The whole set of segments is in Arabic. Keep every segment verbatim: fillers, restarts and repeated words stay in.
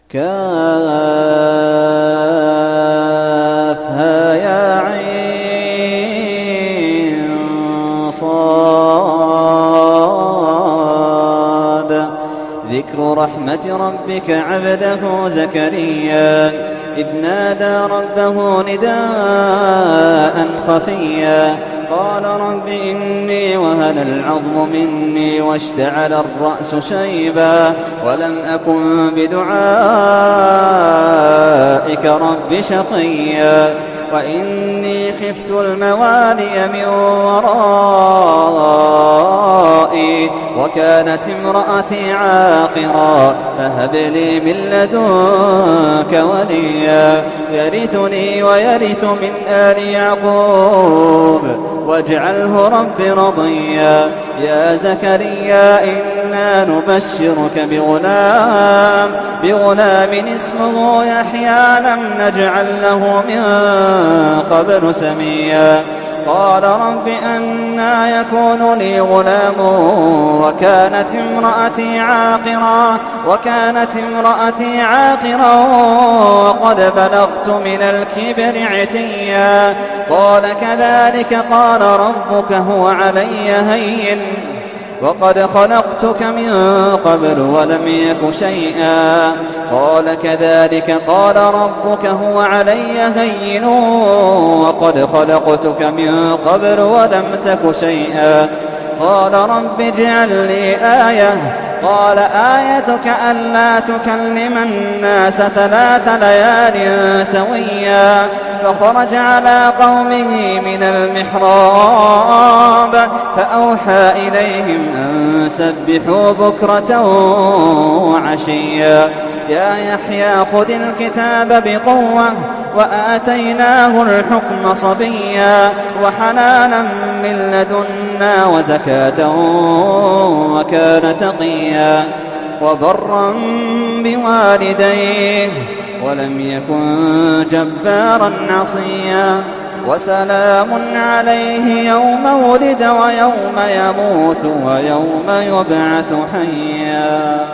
كافها يا عين صاد. ذكر رحمة ربك عبده زكريا إذ نادى ربه نداء خفيا قال رب إني وهن العظم مني واشتعل الرأس شيبا ولم أكن بدعائك رب شقيا وإني خفت الموالي من ورائي وكانت امرأتي عاقرا فهب لي من لدنك وليا يرثني ويرث من آل يعقوب واجعله رب رضيا. يا زكريا إنا نبشرك بغلام بغلام اسمه يحيى لم نجعل له من قبل سميا. قال رب أنى يكون لي غلام وكانت امرأتي عاقرا وكانت امرأتي عاقرا وقد بلغت من الكبر عتيا. قال كذلك قال ربك هو علي هين وقد خلقتك من قبل ولم يك شيئا. قال كذلك قال ربك هو علي هين وقد خلقتك من قبل ولم تك شيئا. قال رب اجعل لي آية. قال آيتك ألا تكلم الناس ثلاث ليال سويا. فخرج على قومه من المحراب فأوحى إليهم أن سبحوا بكرة وعشيا. يا يحيى خذ الكتاب بقوة وآتيناه الحكم صبيا وحنانا من لدنا وزكاة وكان تقيا وبرا بوالديه ولم يكن جبارا عصيا. وسلام عليه يوم ولد ويوم يموت ويوم يبعث حيا.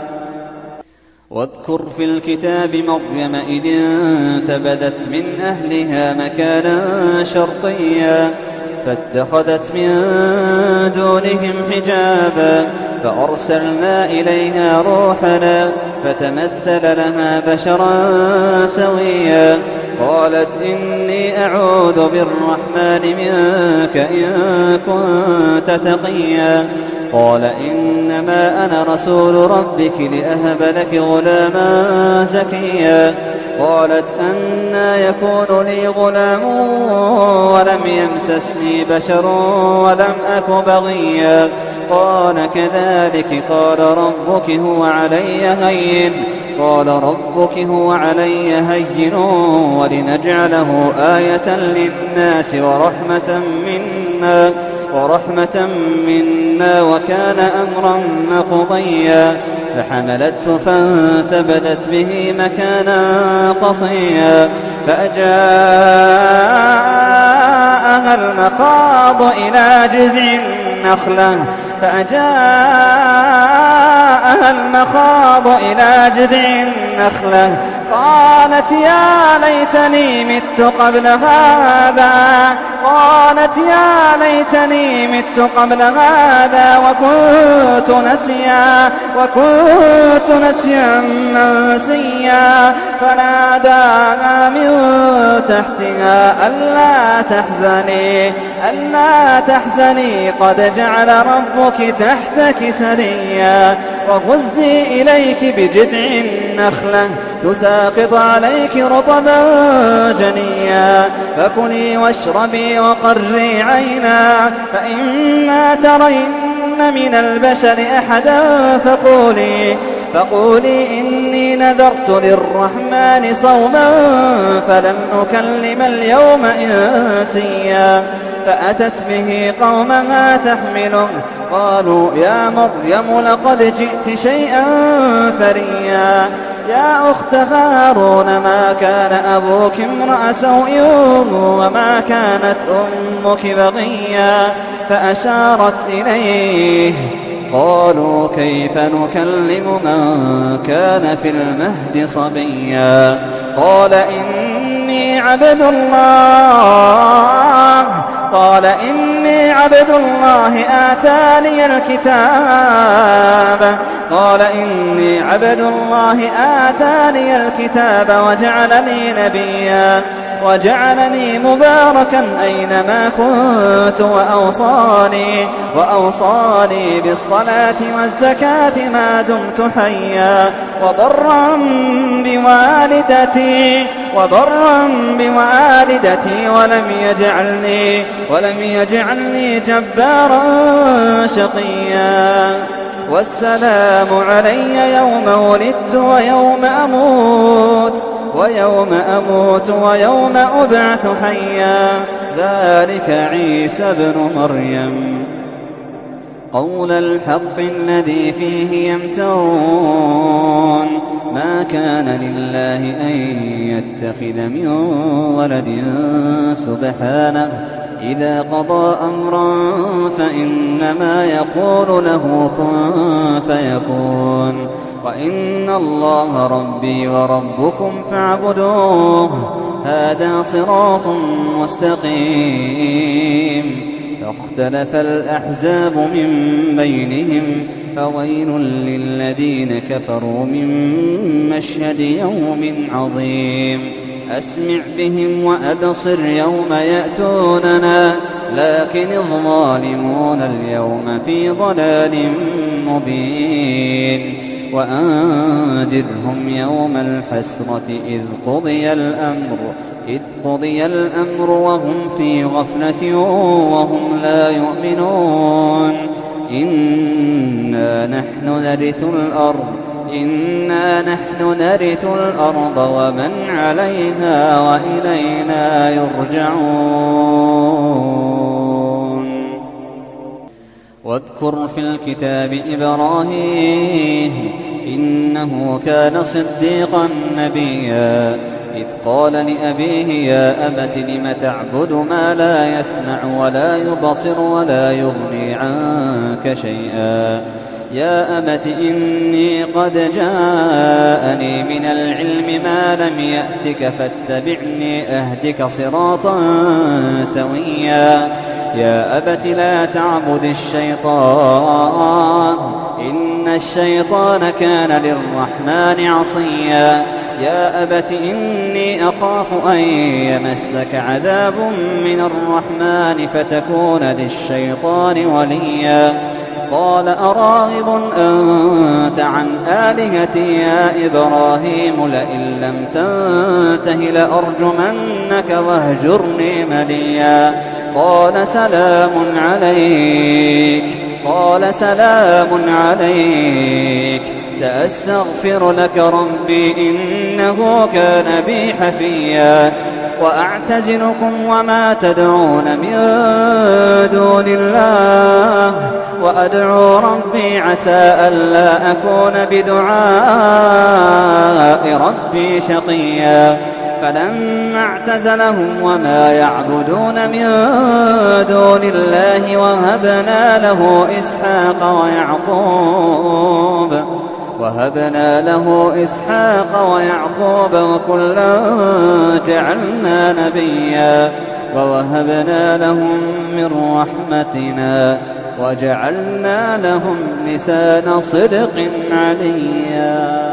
واذكر في الكتاب مريم إذ انتبذت من أهلها مكانا شرقيا فاتخذت من دونهم حجابا فأرسلنا إليها روحنا فتمثل لها بشرا سويا. قالت إني أعوذ بالرحمن منك إن كنت تقيا. قال إنما أنا رسول ربك لأهب لك غلاما زكيا. قالت أنى يكون لي غلام ولم يمسسني بشر ولم أك بغيا. قال كذلك قال ربك هو علي هين قال ربك هو علي هين ولنجعله آية للناس ورحمة منا ورحمة منا وكان أمرا مقضيا. فحملته فانتبذت به مكانا قصيا فأجاءها المخاض إلى جذع النخلة فأجاءها المخاض إلى جذع النخلة قالت يا ليتني مت قبل هذا قالت يا ليتني مت قبل هذا وكنت نسيا وكنت نسيا منسيا. فناداها من تحتها ألا تحزني ألا تحزني قد جعل ربك تحتك سريا. وغزي إليك بجذع النخلة تساقط عليك رطبا جنيا. فكلي واشربي وقري عينا فإما ترين من البشر أحدا فقولي فقولي إني نذرت للرحمن صوما فلن أكلم اليوم إنسيا. فأتت به قومها تحمله قالوا يا مريم لقد جئت شيئا فريا. يا أخت هارون ما كان أبوك امرأ سوء وما كانت أمك بغيا. فأشارت إليه قالوا كيف نكلم من كان في المهد صبيا قال إني عبد الله قال إني عبد الله آتاني الكتاب قال إني عبد الله آتاني الكتاب وجعلني نبيا وجعلني مباركا أينما كنت وأوصاني, وأوصاني بالصلاة والزكاة ما دمت حيا وبرا بوالدتي وبرا بوالدتي ولم يجعلني ولم يجعلني جبارا شقيا والسلام علي يوم ولدت ويوم أموت ويوم أموت ويوم أبعث حيا ذلك عيسى ابن مريم قول الحق الذي فيه يمترون ما كان لله أن يتخذ من ولد سبحانه إذا قضى أمرا فإنما يقول له كن فيكون وإن الله ربي وربكم فاعبدوه هذا صراط مستقيم فاختلف الأحزاب من بينهم فويل للذين كفروا من مشهد يوم عظيم أسمع بهم وأبصر يوم يأتوننا لكن الظالمون اليوم في ضلال مبين وأنذرهم يوم الحسرة إذ قضي الأمر إذ قضي الأمر وهم في غفلة وهم لا يؤمنون إنا نحن نرث الأرض إنا نحن نرث الأرض ومن عليها وإلينا يرجعون واذكر في الكتاب إبراهيم إنه كان صديقا نبيا إذ قال لأبيه يا أبت لم تعبد ما لا يسمع ولا يبصر ولا يغني عنك شيئا يا أبت إني قد جاءني من العلم ما لم يأتك فاتبعني أهدك صراطا سويا يا أبت لا تعبد الشيطان إن الشيطان كان للرحمن عصيا يا أبت إني أخاف أن يمسك عذاب من الرحمن فتكون للشيطان وليا قال أراغب أنت عن آلهتي يا إبراهيم لئن لم تنته لأرجمنك واهجرني مليا قال سلام عليك قال سلام عليك سأستغفر لك ربي إنه كان بي حفيا وأعتزلكم وما تدعون من دون الله وأدعو ربي عسى ألا أكون بدعاء ربي شقيا فلما اعتزلهم وما يعبدون من دون الله وهبنا له إسحاق ويعقوب وهبنا له إسحاق ويعقوب وكلا جعلنا نبيا ووهبنا لهم من رحمتنا وجعلنا لهم لسان صدق عليا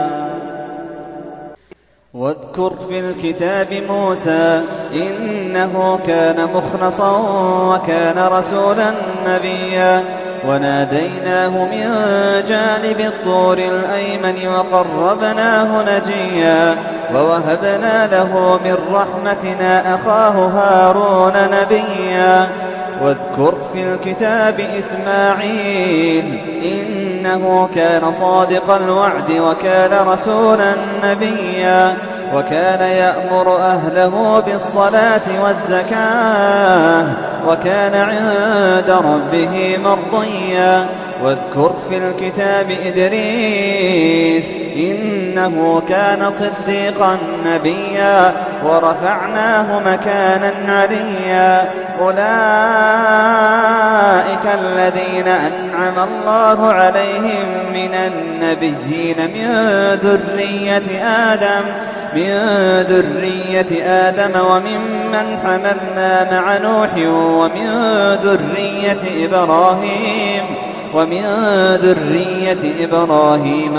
واذكر في الكتاب موسى إنه كان مخلصا وكان رسولا نبيا وناديناه من جانب الطور الأيمن وقربناه نجيا ووهبنا له من رحمتنا أخاه هارون نبيا واذكر في الكتاب إسماعيل إنه كان صادق الوعد وكان رسولا نبيا وكان يأمر أهله بالصلاة والزكاة وكان عند ربه مرضيا واذكر في الكتاب إدريس إنه كان صديقا نبيا ورفعناه مكانا عليا أولئك الذين أنعم الله عليهم من النبيين من ذرية آدم من ذرية آدم وممن حملنا مع نوح ومن ذرية إبراهيم ومن ذرية إبراهيم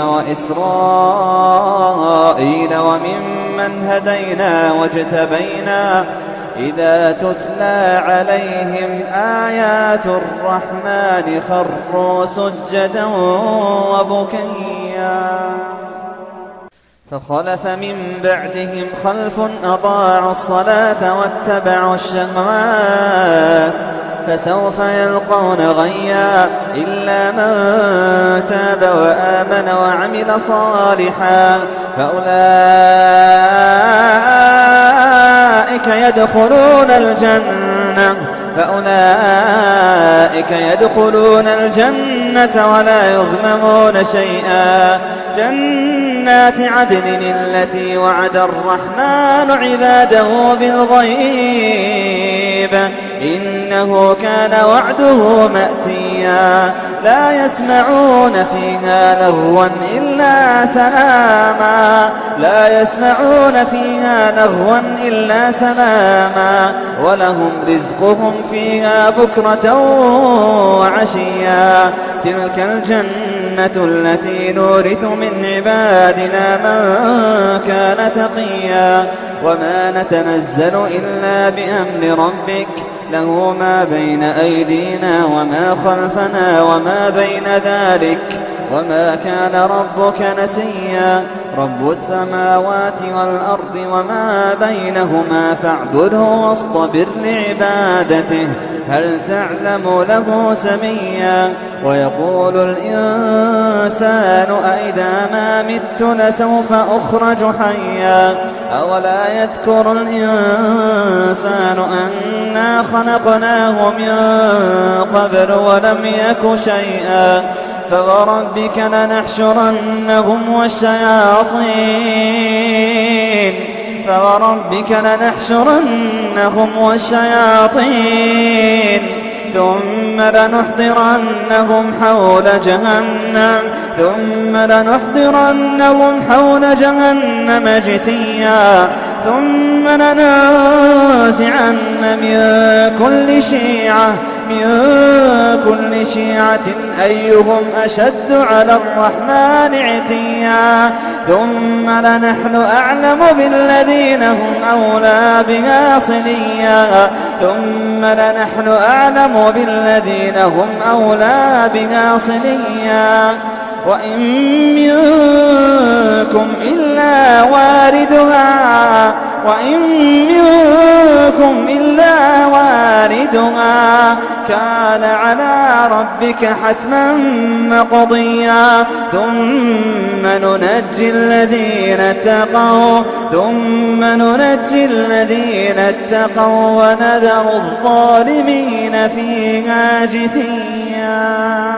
وإسرائيل وممن هدينا واجتبينا إذا تتلى عليهم آيات الرحمن خروا سجدا وبكيا فخلف من بعدهم خلف أضاعوا الصلاة واتبعوا الشهوات فسوف يلقون غيا إلا من تاب وآمن وعمل صالحا فأولئك يدخلون الجنة فأولئك يدخلون الجنة ولا يظلمون شيئا جنات عدن التي وعد الرحمن عباده بالغيب إنه كان وعده مأتيا لا يسمعون فيها لغوا إلا سلاما لا يسمعون فيها لغوا إلا سلاما ولهم رزقهم فيها بكرة وعشيا تلك الجنة التي نورث من عبادنا من كان تقيا وما نتنزل إلا بأمر ربك له ما بين أيدينا وما خلفنا وما بين ذلك وما كان ربك نسيا رب السماوات والأرض وما بينهما فاعبده واصطبر لعبادته هل تعلم له سميا ويقول الإنسان أئذا ما مت لسوف أخرج حيا أولا يذكر الإنسان أنا خلقناه من قبل ولم يك شيئا فوربك لنحشرنهم والشياطين فوربك لنحشرنهم والشياطين ثم لنحضرنهم حول جهنم ثم لنحضرنهم حول جهنم جثيا ثم لننزعن من كل شيعة من كل شيعة أيهم أشد على الرحمن عتيا ثم لنحن أعلم بالذين هم أولى بها صليا ثم لنحن أعلم بالذين هم أولى بها صليا وإن منكم إلا واردها وإن منكم إلا واردها كان على ربك حتما مقضيا ثم ننجي الذين اتقوا ثم ننجي الذين اتقوا ونذر الظالمين فيها جثيا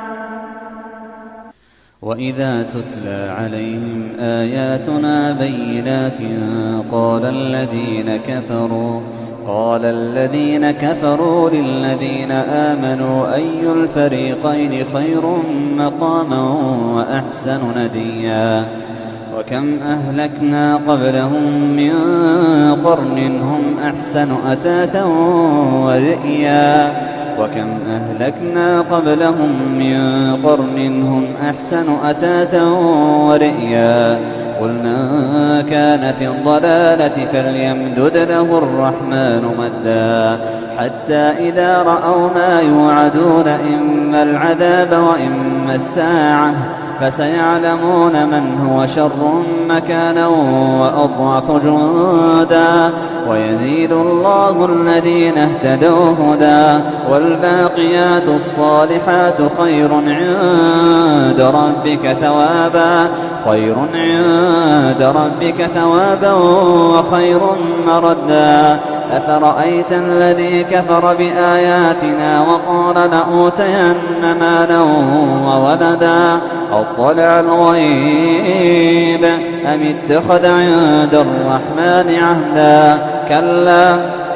وإذا تتلى عليهم آياتنا بينات قال الذين كفروا قال الذين كفروا للذين آمنوا أي الفريقين خير مقاما وأحسن نديا وكم أهلكنا قبلهم من قرن هم أحسن أثاثا ورئيا وكم أهلكنا قبلهم من قرن هم أحسن أثاثا ورئيا قل من كان في الضلالة فليمدد له الرحمن مدا حتى إذا رأوا ما يوعدون إما العذاب وإما الساعة فسيعلمون من هو شر مكانا وأضعف جندا ويزيد الله الذين اهتدوا هدى والباقيات الصالحات خير عند ربك ثوابا خير عند ربك ثوابا وخير مردا أفرأيت الذي كفر بآياتنا وقال لأوتين مالا وولدا أطلع الغيب أم اتخذ عند الرحمن عهدا كلا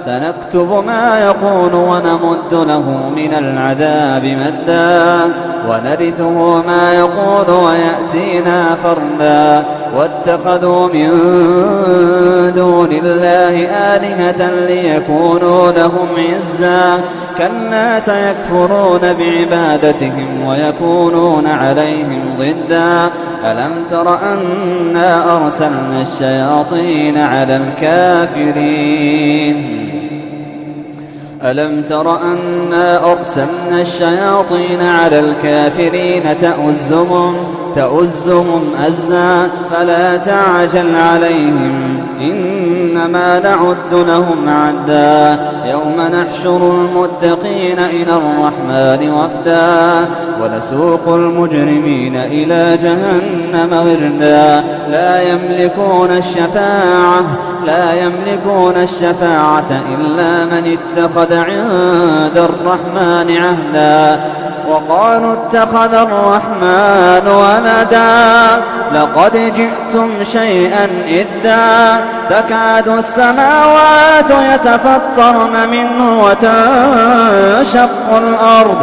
سنكتب ما يقول ونمد له من العذاب مدا ونرثه ما يقول ويأتينا فردا واتخذوا من دون الله آلهة ليكونوا لهم عزا كلا سيكفرون بعبادتهم ويكونون عليهم ضدا ألم تر أنا أرسلنا الشياطين على الكافرين ألم تر أنا أرسلنا الشياطين على الكافرين تؤزهم تؤزهم أزا فلا تعجل عليهم إنما نعد لهم عدا يوم نحشر المتقين إلى الرحمن وفدا ونسوق المجرمين إلى جهنم وردا لا يملكون الشفاعة لا يملكون الشفاعة إلا من اتخذ عند الرحمن عهدا وقالوا اتخذ الرحمن ولدا لقد جئتم شيئا إدا تكاد السماوات يتفطرن منه وتنشق الأرض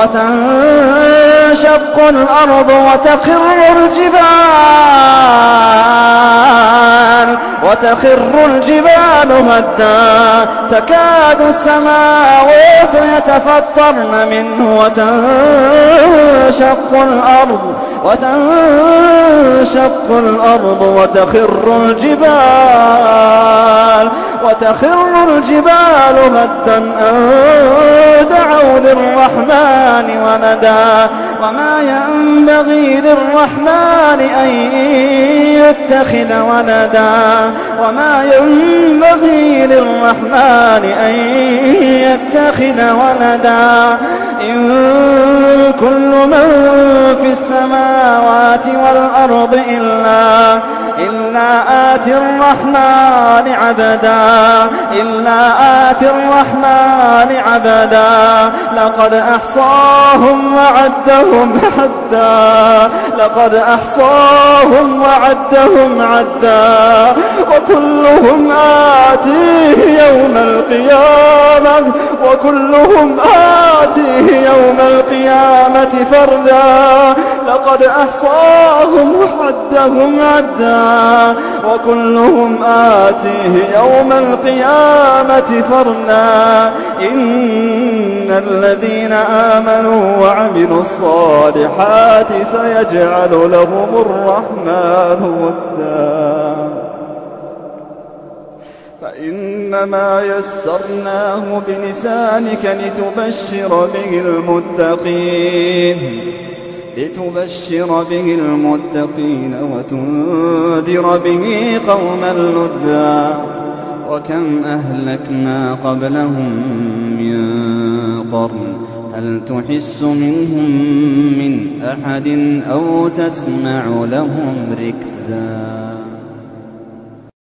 وتنشق الأرض وتخر الجبال وتخر الجبال هدا تكاد السماوات يتفطرن منه وتنشق الأرض وتنشق الأرض وتخر الجبال وتخر الجبال هدا أن دعوا للرحمن ولدا وما ينبغي للرحمن أن يتخذ ولدا وما ينبغي للرحمن أن يتخذ ولدا إن كل من في السماوات والأرض إلا إلا آتي الرحمن عبدا إلا آتي الرحمن عبدا لقد أحصاهم وعدهم عدا لقد أحصاهم وعدهم عدا وكلهم آتيه يوم القيامة وكلهم آتيه يوم القيامة فردا لقد أحصاهم وعدهم عدا وكلهم آتيه يوم القيامة فردا إن الذين آمنوا وعملوا الصالحات سيجعل لهم الرحمن ودا فإنما يسرناه بلسانك لتبشر به المتقين لتبشر به المتقين وتنذر به قوما لدا وكم أهلكنا قبلهم من قرن هل تحس منهم من أحد أو تسمع لهم ركزا.